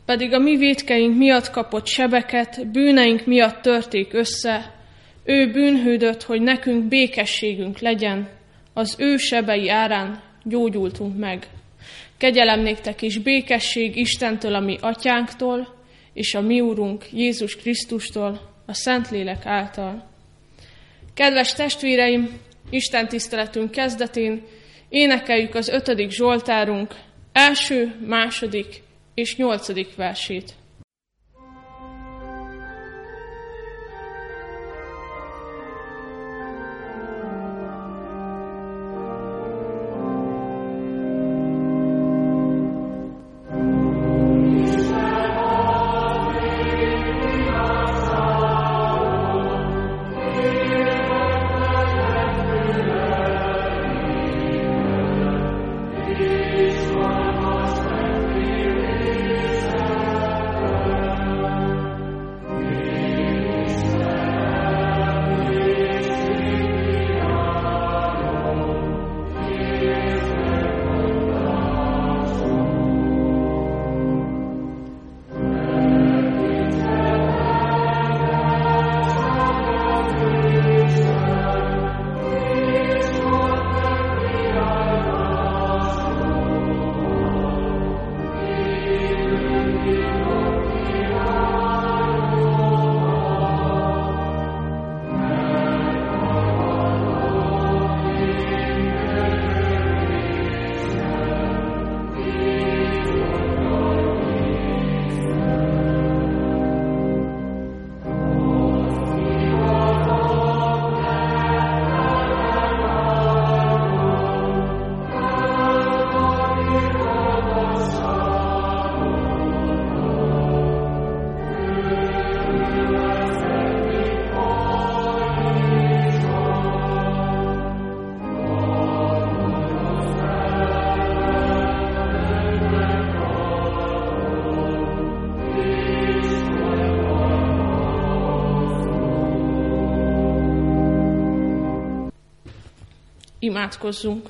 pedig a mi vétkeink miatt kapott sebeket, bűneink miatt törték össze, ő bűnhődött, hogy nekünk békességünk legyen, az ő sebei árán gyógyultunk meg. Kegyelem néktek és békesség Istentől, a mi atyánktól, és a mi Úrunk Jézus Krisztustól, a Szentlélek által. Kedves testvéreim, Isten tiszteletünk kezdetén énekeljük az 5. Zsoltárunk 1., 2. és 8. versét. Imádkozzunk!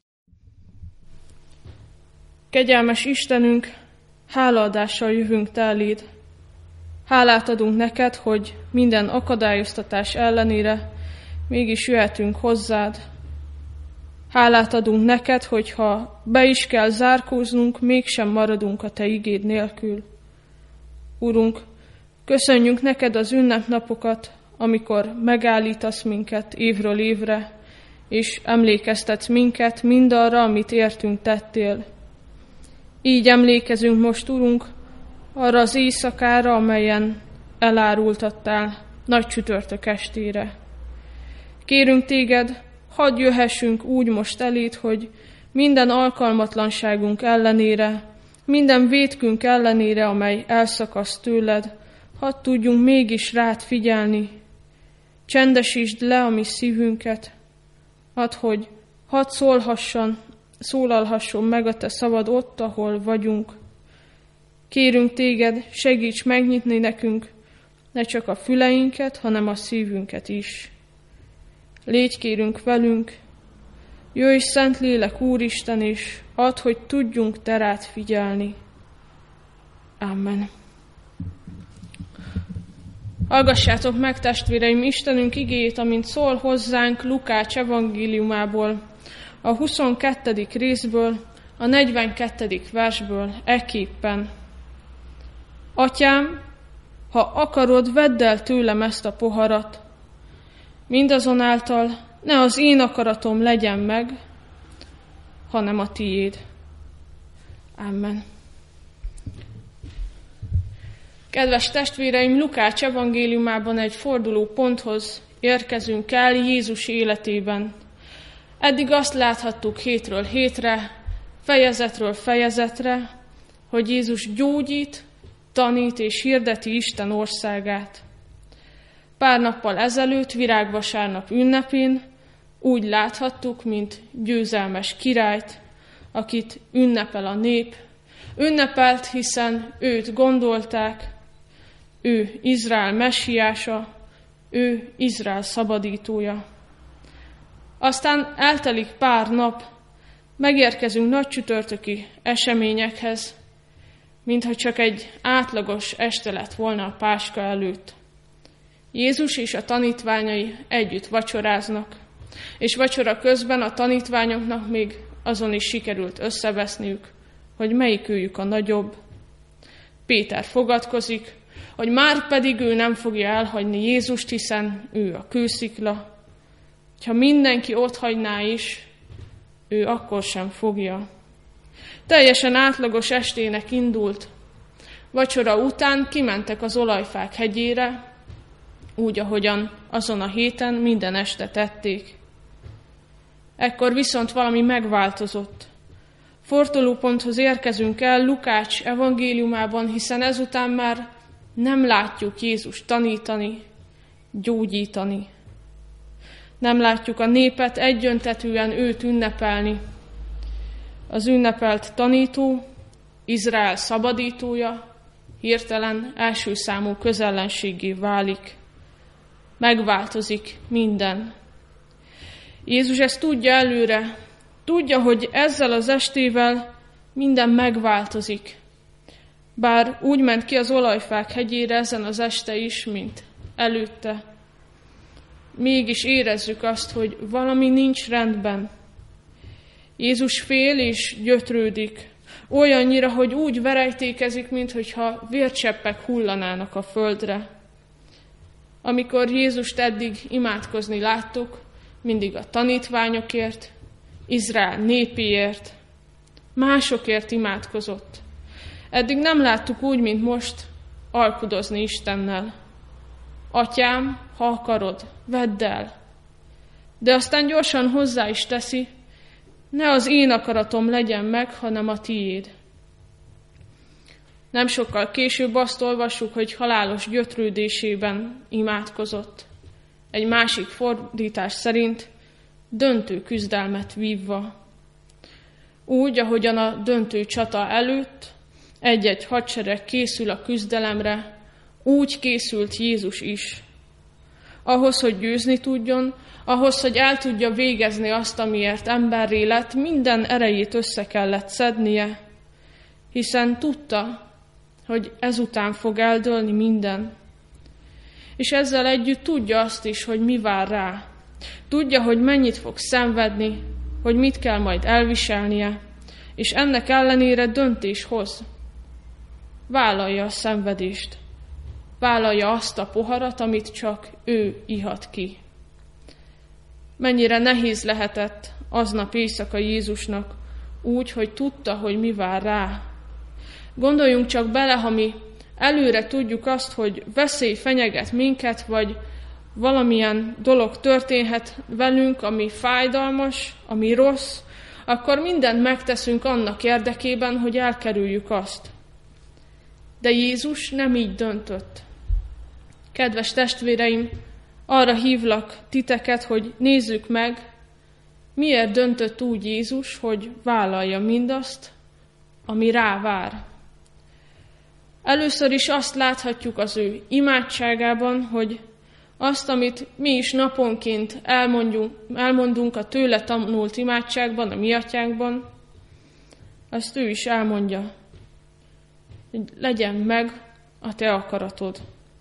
Kegyelmes Istenünk, hálaadással jövünk te eléd. Hálát adunk neked, hogy minden akadályoztatás ellenére mégis jöhetünk hozzád. Hálát adunk neked, hogy ha be is kell zárkóznunk, mégsem maradunk a te igéd nélkül. Urunk, köszönjük neked az ünnepnapokat, amikor megállítasz minket évről évre, és emlékeztetsz minket mindarra, amit értünk tettél. Így emlékezünk most, Urunk, arra az éjszakára, amelyen elárultattál nagy csütörtök estére. Kérünk téged, hadd jöhessünk úgy most eléd, hogy minden alkalmatlanságunk ellenére, minden vétkünk ellenére, amely elszakaszt tőled, hadd tudjunk mégis rád figyelni. Csendesítsd le a mi szívünket, hadd szólalhasson meg a te szavad ott, ahol vagyunk. Kérünk téged, segíts megnyitni nekünk ne csak a füleinket, hanem a szívünket is. Légy kérünk velünk, jöjj Szentlélek Úristen, és add, hogy tudjunk te rád figyelni. Amen. Hallgassátok meg, testvéreim, Istenünk igéjét, amint szól hozzánk Lukács evangéliumából, a 22. részből, a 42. versből ekképpen. Atyám, ha akarod, vedd el tőlem ezt a poharat, mindazonáltal ne az én akaratom legyen meg, hanem a tiéd. Amen. Kedves testvéreim, Lukács evangéliumában egy forduló ponthoz érkezünk el Jézus életében. Eddig azt láthattuk hétről hétre, fejezetről fejezetre, hogy Jézus gyógyít, tanít és hirdeti Isten országát. Pár nappal ezelőtt, Virágvasárnap ünnepén úgy láthattuk, mint győzelmes királyt, akit ünnepel a nép. Ünnepelt, hiszen őt gondolták, ő Izrael messiása, ő Izrael szabadítója. Aztán eltelik pár nap, megérkezünk nagycsütörtöki eseményekhez, mintha csak egy átlagos este lett volna a Páska előtt. Jézus és a tanítványai együtt vacsoráznak, és vacsora közben a tanítványoknak még azon is sikerült összeveszniük, hogy melyikőjük a nagyobb. Péter fogadkozik, hogy már pedig ő nem fogja elhagyni Jézust, hiszen ő a kőszikla. Ha mindenki otthagyná is, ő akkor sem fogja. Teljesen átlagos estének indult. Vacsora után kimentek az Olajfák hegyére, úgy, ahogyan azon a héten minden este tették. Ekkor viszont valami megváltozott. Fordulóponthoz érkezünk el Lukács evangéliumában, hiszen ezután már nem látjuk Jézust tanítani, gyógyítani. Nem látjuk a népet egyöntetűen őt ünnepelni. Az ünnepelt tanító, Izrael szabadítója hirtelen első számú közellenséggé válik. Megváltozik minden. Jézus ezt tudja előre, tudja, hogy ezzel az estével minden megváltozik. Bár úgy ment ki az Olajfák hegyére ezen az este is, mint előtte. Mégis érezzük azt, hogy valami nincs rendben. Jézus fél és gyötrődik, olyannyira, hogy úgy verejtékezik, minthogyha vércseppek hullanának a földre. Amikor Jézust eddig imádkozni láttuk, mindig a tanítványokért, Izrael népéért, másokért imádkozott. Eddig nem láttuk úgy, mint most, alkudozni Istennel. Atyám, ha akarod, vedd el. De aztán gyorsan hozzá is teszi, ne az én akaratom legyen meg, hanem a tiéd. Nem sokkal később azt olvassuk, hogy halálos gyötrődésében imádkozott. Egy másik fordítás szerint döntő küzdelmet vívva. Úgy, ahogyan a döntő csata előtt egy-egy hadsereg készül a küzdelemre, úgy készült Jézus is. Ahhoz, hogy győzni tudjon, ahhoz, hogy el tudja végezni azt, amiért emberré lett, minden erejét össze kellett szednie, hiszen tudta, hogy ezután fog eldőlni minden. És ezzel együtt tudja azt is, hogy mi vár rá. Tudja, hogy mennyit fog szenvedni, hogy mit kell majd elviselnie, és ennek ellenére döntés hoz. Vállalja a szenvedést. Vállalja azt a poharat, amit csak ő ihat ki. Mennyire nehéz lehetett aznap éjszaka Jézusnak, úgy, hogy tudta, hogy mi vár rá. Gondoljunk csak bele, ha mi előre tudjuk azt, hogy veszély fenyeget minket, vagy valamilyen dolog történhet velünk, ami fájdalmas, ami rossz, akkor mindent megteszünk annak érdekében, hogy elkerüljük azt. De Jézus nem így döntött. Kedves testvéreim, arra hívlak titeket, hogy nézzük meg, miért döntött úgy Jézus, hogy vállalja mindazt, ami rá vár. Először is azt láthatjuk az ő imádságában, hogy azt, amit mi is naponként elmondunk a tőle tanult imádságban, a mi atyánkban, azt ő is elmondja, hogy legyen meg a te akaratod.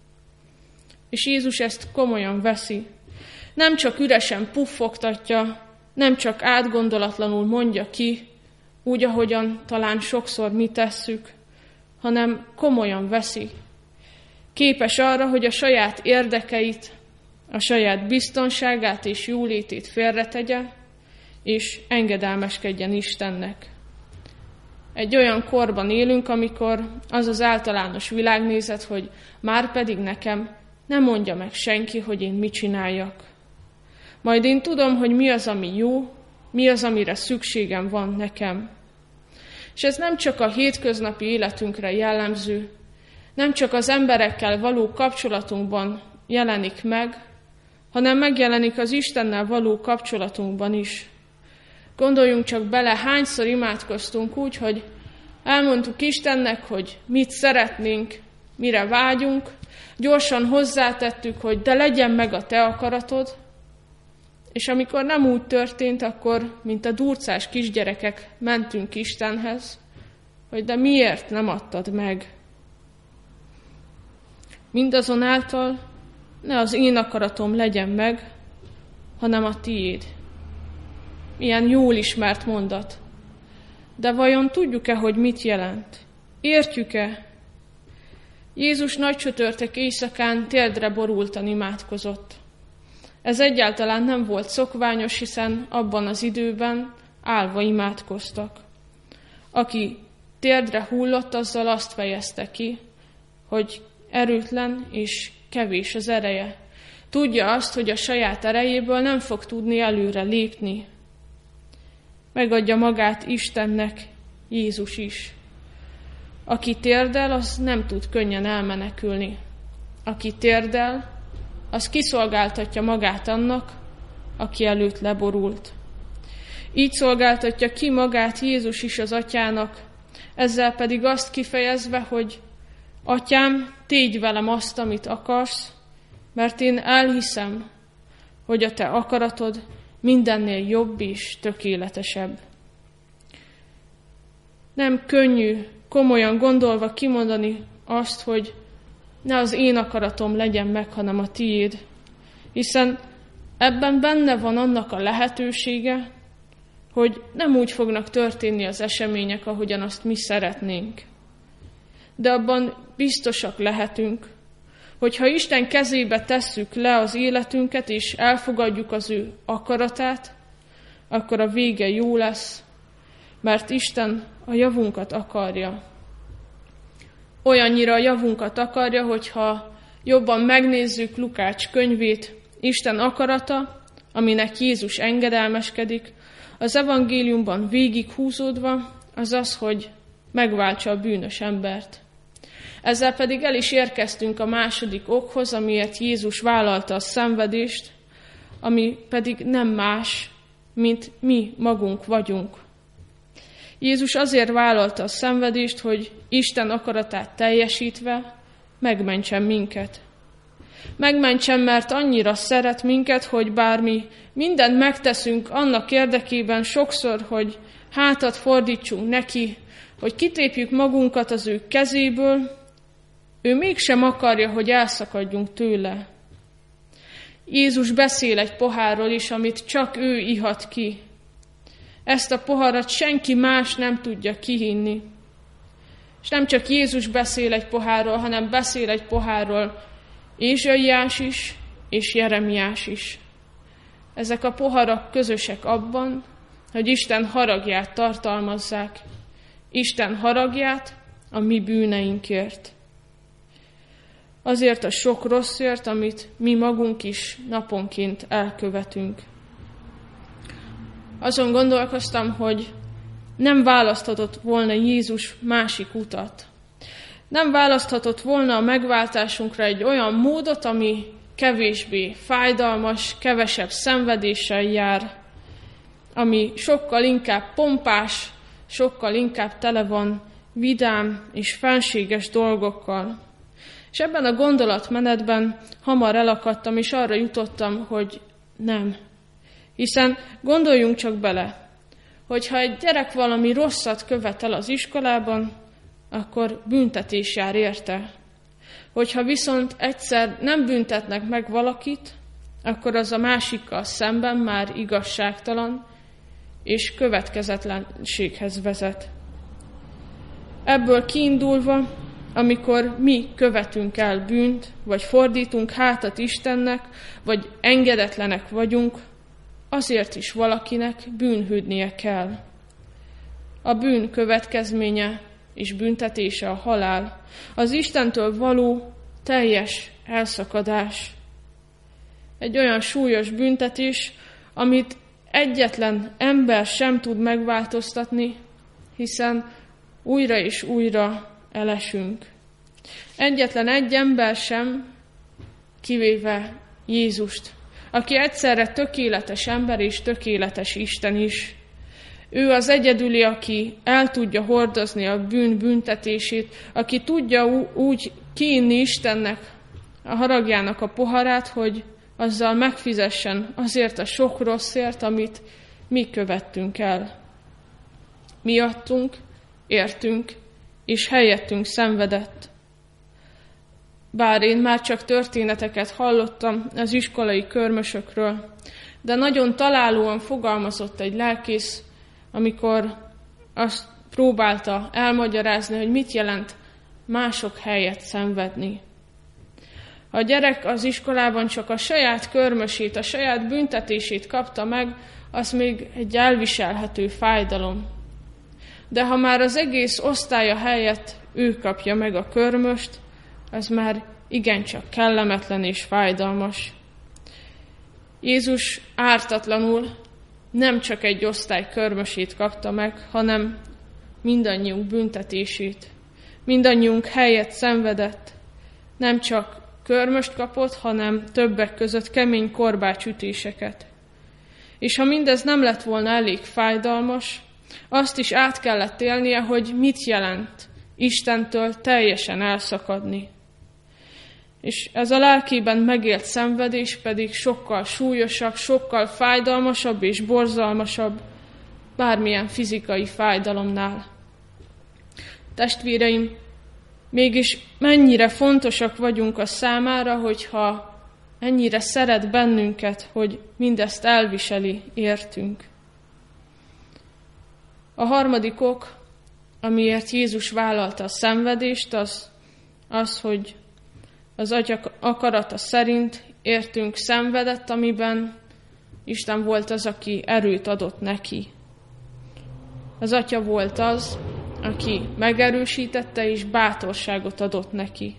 És Jézus ezt komolyan veszi. Nem csak üresen puffogtatja, nem csak átgondolatlanul mondja ki, úgy, ahogyan talán sokszor mi tesszük, hanem komolyan veszi. Képes arra, hogy a saját érdekeit, a saját biztonságát és jólétét félretegye, és engedelmeskedjen Istennek. Egy olyan korban élünk, amikor az az általános világnézet, hogy már pedig nekem ne mondja meg senki, hogy én mit csináljak. Majd én tudom, hogy mi az, ami jó, mi az, amire szükségem van nekem. És ez nem csak a hétköznapi életünkre jellemző, nem csak az emberekkel való kapcsolatunkban jelenik meg, hanem megjelenik az Istennel való kapcsolatunkban is. Gondoljunk csak bele, hányszor imádkoztunk úgy, hogy elmondtuk Istennek, hogy mit szeretnénk, mire vágyunk, gyorsan hozzátettük, hogy de legyen meg a te akaratod, és amikor nem úgy történt, akkor, mint a durcás kisgyerekek, mentünk Istenhez, hogy de miért nem adtad meg? Mindazonáltal ne az én akaratom legyen meg, hanem a tiéd. Milyen jól ismert mondat. De vajon tudjuk-e, hogy mit jelent? Értjük-e? Jézus nagycsütörtök éjszakán térdre borultan imádkozott. Ez egyáltalán nem volt szokványos, hiszen abban az időben állva imádkoztak. Aki térdre hullott, azzal azt fejezte ki, hogy erőtlen és kevés az ereje. Tudja azt, hogy a saját erejéből nem fog tudni előre lépni. Megadja magát Istennek Jézus is. Aki térdel, az nem tud könnyen elmenekülni. Aki térdel, az kiszolgáltatja magát annak, aki előtt leborult. Így szolgáltatja ki magát Jézus is az Atyának, ezzel pedig azt kifejezve, hogy Atyám, tégy velem azt, amit akarsz, mert én elhiszem, hogy a te akaratod mindennél jobb és tökéletesebb. Nem könnyű, komolyan gondolva kimondani azt, hogy ne az én akaratom legyen meg, hanem a tiéd, hiszen ebben benne van annak a lehetősége, hogy nem úgy fognak történni az események, ahogyan azt mi szeretnénk. De abban biztosak lehetünk, hogy ha Isten kezébe tesszük le az életünket, és elfogadjuk az ő akaratát, akkor a vége jó lesz, mert Isten a javunkat akarja. Olyannyira a javunkat akarja, hogyha jobban megnézzük Lukács könyvét, Isten akarata, aminek Jézus engedelmeskedik, az evangéliumban végig húzódva, az az, hogy megváltsa a bűnös embert. Ezzel pedig el is érkeztünk a második okhoz, amiért Jézus vállalta a szenvedést, ami pedig nem más, mint mi magunk vagyunk. Jézus azért vállalta a szenvedést, hogy Isten akaratát teljesítve megmentsen minket. Megmentsen, mert annyira szeret minket, hogy bár mi mindent megteszünk annak érdekében sokszor, hogy hátat fordítsunk neki, hogy kitépjük magunkat az ő kezéből, ő mégsem akarja, hogy elszakadjunk tőle. Jézus beszél egy pohárról is, amit csak ő ihat ki. Ezt a poharat senki más nem tudja kihinni. És nem csak Jézus beszél egy pohárról, hanem beszél egy pohárról Ézsaiás is, és Jeremiás is. Ezek a poharak közösek abban, hogy Isten haragját tartalmazzák. Isten haragját a mi bűneinkért. Azért a sok rosszért, amit mi magunk is naponként elkövetünk. Azon gondolkoztam, hogy nem választhatott volna Jézus másik utat. Nem választhatott volna a megváltásunkra egy olyan módot, ami kevésbé fájdalmas, kevesebb szenvedéssel jár, ami sokkal inkább pompás, sokkal inkább tele van vidám és fenséges dolgokkal. És ebben a gondolatmenetben hamar elakadtam, és arra jutottam, hogy nem. Hiszen gondoljunk csak bele, hogyha egy gyerek valami rosszat követel az iskolában, akkor büntetés jár érte. Hogyha viszont egyszer nem büntetnek meg valakit, akkor az a másikkal szemben már igazságtalan és következetlenséghez vezet. Ebből kiindulva, amikor mi követünk el bűnt, vagy fordítunk hátat Istennek, vagy engedetlenek vagyunk, azért is valakinek bűnhődnie kell. A bűn következménye és büntetése a halál, az Istentől való teljes elszakadás. Egy olyan súlyos büntetés, amit egyetlen ember sem tud megváltoztatni, hiszen újra és újra elesünk. Egyetlen egy ember sem, kivéve Jézust, aki egyszerre tökéletes ember és tökéletes Isten is. Ő az egyedüli, aki el tudja hordozni a bűn büntetését, aki tudja úgy kiinni Istennek a haragjának a poharát, hogy azzal megfizessen azért a sok rosszért, amit mi követtünk el. Miattunk értünk, és helyettünk szenvedett. Bár én már csak történeteket hallottam az iskolai körmösökről, de nagyon találóan fogalmazott egy lelkész, amikor azt próbálta elmagyarázni, hogy mit jelent mások helyett szenvedni. A gyerek az iskolában csak a saját körmösét, a saját büntetését kapta meg, az még egy elviselhető fájdalom. De ha már az egész osztálya helyett ő kapja meg a körmöst, az már igencsak kellemetlen és fájdalmas. Jézus ártatlanul nem csak egy osztály körmösét kapta meg, hanem mindannyiunk büntetését. Mindannyiunk helyett szenvedett. Nem csak körmöst kapott, hanem többek között kemény korbácsütéseket. És ha mindez nem lett volna elég fájdalmas, azt is át kellett élnie, hogy mit jelent Istentől teljesen elszakadni. És ez a lelkében megélt szenvedés pedig sokkal súlyosabb, sokkal fájdalmasabb és borzalmasabb bármilyen fizikai fájdalomnál. Testvéreim, mégis mennyire fontosak vagyunk a számára, hogyha ennyire szeret bennünket, hogy mindezt elviseli, értünk. A harmadik ok, amiért Jézus vállalta a szenvedést, az, hogy az Atya akarata szerint értünk szenvedett, amiben Isten volt az, aki erőt adott neki. Az Atya volt az, aki megerősítette és bátorságot adott neki.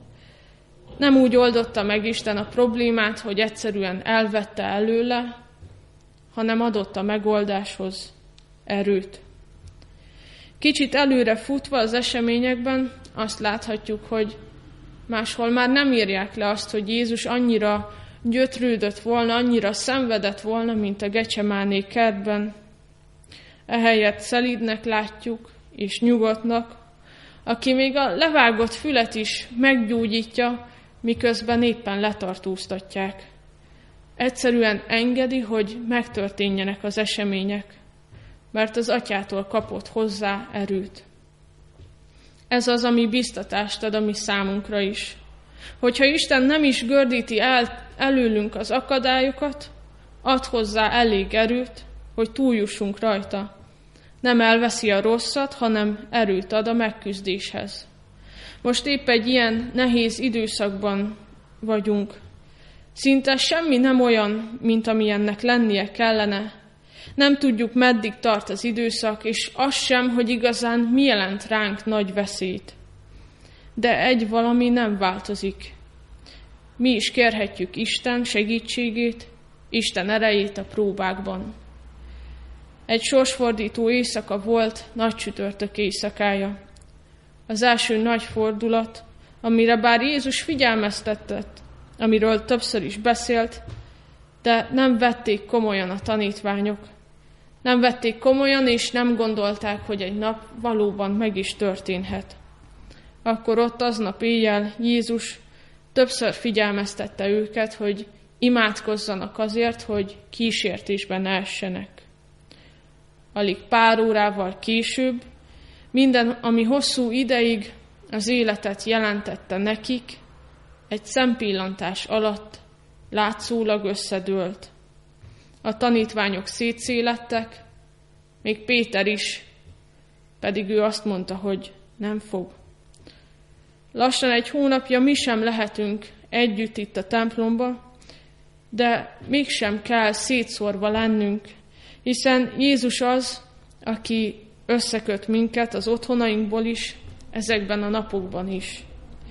Nem úgy oldotta meg Isten a problémát, hogy egyszerűen elvette előle, hanem adott a megoldáshoz erőt. Kicsit előre futva az eseményekben azt láthatjuk, hogy máshol már nem írják le azt, hogy Jézus annyira gyötrődött volna, annyira szenvedett volna, mint a Gecsemáné kertben. Ehelyett szelídnek látjuk, és nyugodtnak, aki még a levágott fület is meggyógyítja, miközben éppen letartóztatják. Egyszerűen engedi, hogy megtörténjenek az események, mert az Atyától kapott hozzá erőt. Ez az, ami biztatást ad a mi számunkra is. Hogyha Isten nem is gördíti el előlünk az akadályokat, ad hozzá elég erőt, hogy túljussunk rajta. Nem elveszi a rosszat, hanem erőt ad a megküzdéshez. Most épp egy ilyen nehéz időszakban vagyunk. Szinte semmi nem olyan, mint amilyennek lennie kellene. Nem tudjuk, meddig tart az időszak, és az sem, hogy igazán mi jelent ránk nagy veszélyt. De egy valami nem változik. Mi is kérhetjük Isten segítségét, Isten erejét a próbákban. Egy sorsfordító éjszaka volt nagy csütörtök éjszakája. Az első nagy fordulat, amire bár Jézus figyelmeztetett, amiről többször is beszélt, de nem vették komolyan a tanítványok. Nem vették komolyan, és nem gondolták, hogy egy nap valóban meg is történhet. Akkor ott aznap éjjel Jézus többször figyelmeztette őket, hogy imádkozzanak azért, hogy kísértésben ne essenek. Alig pár órával később minden, ami hosszú ideig az életet jelentette nekik, egy szempillantás alatt látszólag összedőlt. A tanítványok szétszélettek, még Péter is, pedig ő azt mondta, hogy nem fog. Lassan egy hónapja mi sem lehetünk együtt itt a templomba, de mégsem kell szétszórva lennünk, hiszen Jézus az, aki összeköt minket az otthonainkból is, ezekben a napokban is.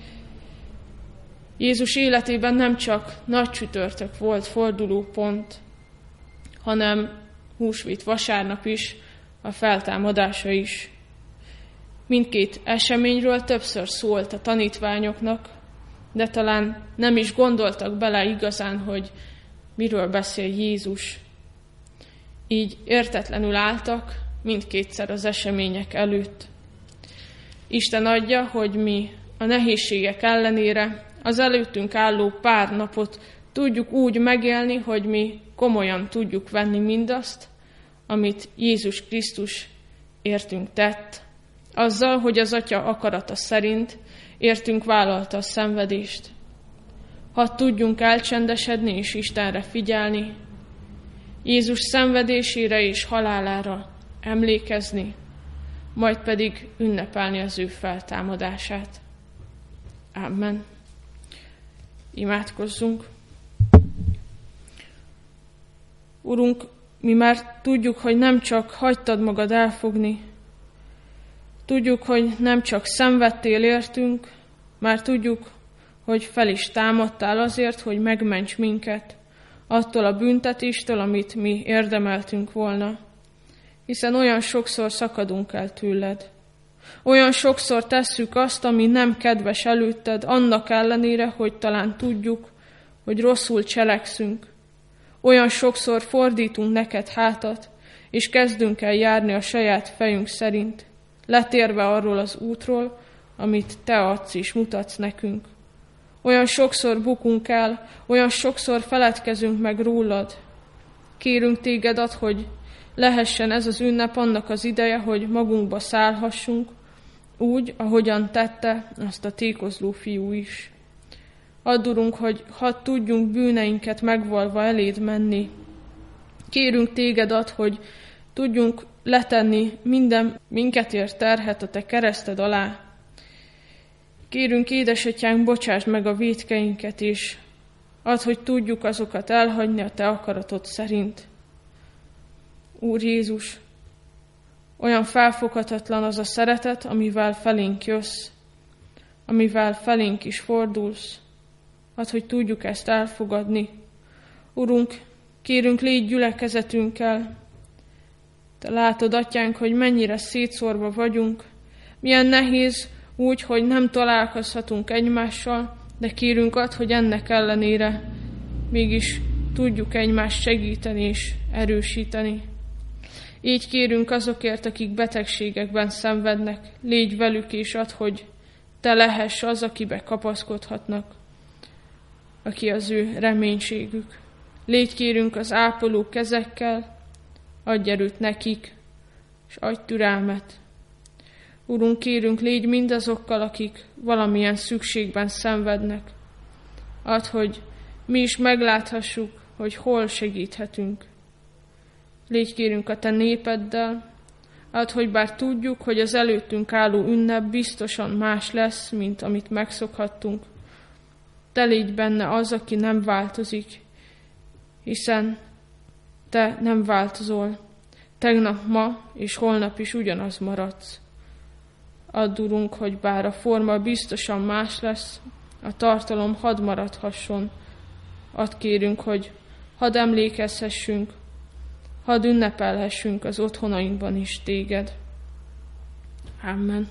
Jézus életében nem csak nagy csütörtök volt fordulópont, hanem húsvét vasárnap is, a feltámadása is. Mindkét eseményről többször szólt a tanítványoknak, de talán nem is gondoltak bele igazán, hogy miről beszél Jézus. Így értetlenül álltak mindkétszer az események előtt. Isten adja, hogy mi a nehézségek ellenére az előttünk álló pár napot tudjuk úgy megélni, hogy mi komolyan tudjuk venni mindazt, amit Jézus Krisztus értünk tett, Azzal, hogy az Atya akarata szerint értünk vállalta a szenvedést. Hadd tudjunk elcsendesedni és Istenre figyelni, Jézus szenvedésére és halálára emlékezni, majd pedig ünnepelni az ő feltámadását. Amen. Imádkozzunk. Urunk, mi már tudjuk, hogy nem csak hagytad magad elfogni, tudjuk, hogy nem csak szenvedtél értünk, már tudjuk, hogy fel is támadtál azért, hogy megments minket attól a büntetéstől, amit mi érdemeltünk volna. Hiszen olyan sokszor szakadunk el tőled. Olyan sokszor tesszük azt, ami nem kedves előtted, annak ellenére, hogy talán tudjuk, hogy rosszul cselekszünk. Olyan sokszor fordítunk neked hátat, és kezdünk el járni a saját fejünk szerint, letérve arról az útról, amit te adsz és mutatsz nekünk. Olyan sokszor bukunk el, olyan sokszor feledkezünk meg rólad. Kérünk tégedet, hogy lehessen ez az ünnep annak az ideje, hogy magunkba szállhassunk, úgy, ahogyan tette azt a tékozló fiú is. Add, Urunk, hogy hadd tudjunk bűneinket megvalva eléd menni. Kérünk tégedet, hogy tudjunk letenni minden minket ért terhet a te kereszted alá. Kérünk, édesatyánk, bocsásd meg a vétkeinket is. Add, hogy tudjuk azokat elhagyni a te akaratod szerint. Úr Jézus, olyan felfoghatatlan az a szeretet, amivel felénk jössz, amivel felénk is fordulsz. Add, hogy tudjuk ezt elfogadni. Urunk, kérünk, légy gyülekezetünkkel. Te látod, Atyánk, hogy mennyire szétszórva vagyunk, milyen nehéz úgy, hogy nem találkozhatunk egymással, de kérünk, add, hogy ennek ellenére mégis tudjuk egymást segíteni és erősíteni. Így kérünk azokért, akik betegségekben szenvednek, légy velük, és add, hogy te lehess az, akibe kapaszkodhatnak, aki az ő reménységük. Légy, kérünk, az ápoló kezekkel, adj erőt nekik, és adj türelmet. Urunk, kérünk, légy mindazokkal, akik valamilyen szükségben szenvednek. Add, hogy mi is megláthassuk, hogy hol segíthetünk. Légy, kérünk, a te népeddel. Add, hogy bár tudjuk, hogy az előttünk álló ünnep biztosan más lesz, mint amit megszokhattunk, te légy benne az, aki nem változik, hiszen te nem változol. Tegnap, ma és holnap is ugyanaz maradsz. Add, Urunk, hogy bár a forma biztosan más lesz, a tartalom hadd maradhasson. Add, kérünk, hogy hadd emlékezhessünk, hadd ünnepelhessünk az otthonainkban is téged. Amen.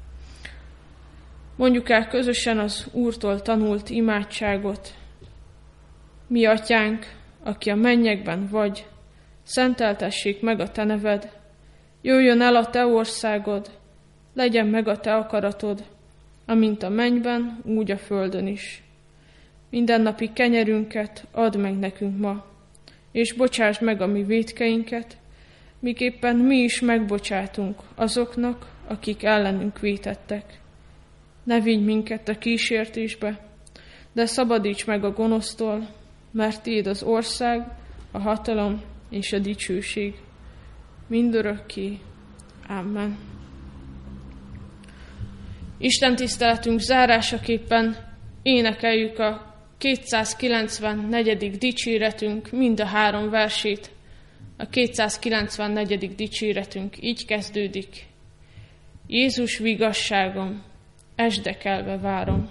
Mondjuk el közösen az Úrtól tanult imádságot. Mi, Atyánk, aki a mennyekben vagy, szenteltessék meg a te neved, jöjjön el a te országod, legyen meg a te akaratod, amint a mennyben, úgy a földön is. Mindennapi kenyerünket add meg nekünk ma, és bocsásd meg a mi vétkeinket, miképpen mi is megbocsátunk azoknak, akik ellenünk vétettek. Ne vigy minket a kísértésbe, de szabadíts meg a gonosztól, mert tiéd az ország, a hatalom és a dicsőség mindörökké. Amen. Isten tiszteletünk zárásaképpen énekeljük a 294. dicséretünk mind a 3 versét. A 294. dicséretünk így kezdődik. Jézus vigasságom, esdekelve várom.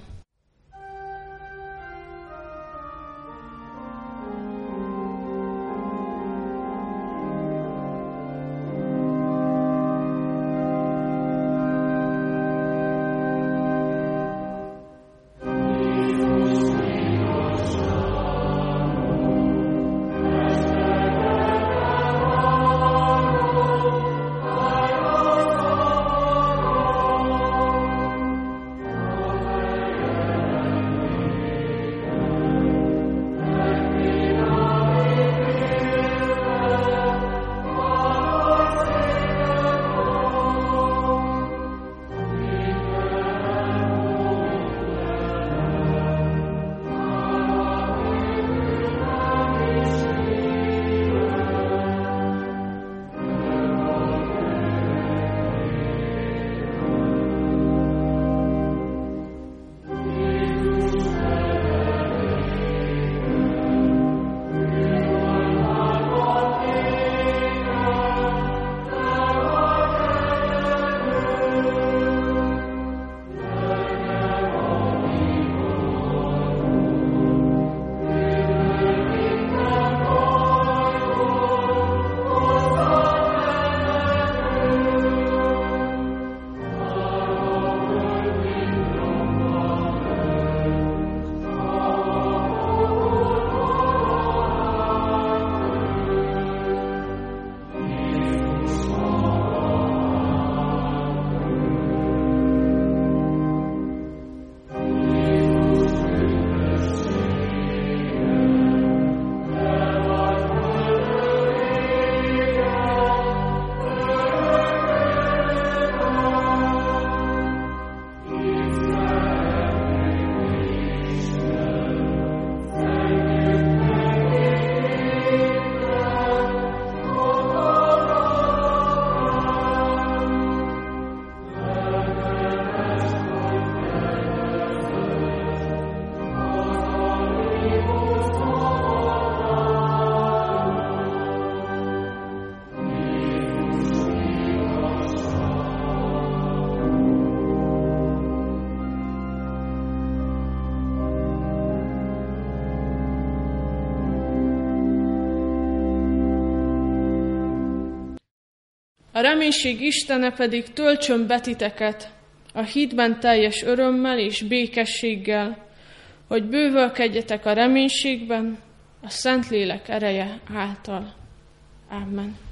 reménység Istene pedig töltsön be titeket a hitben teljes örömmel és békességgel, hogy bővölkedjetek a reménységben a Szentlélek ereje által. Amen.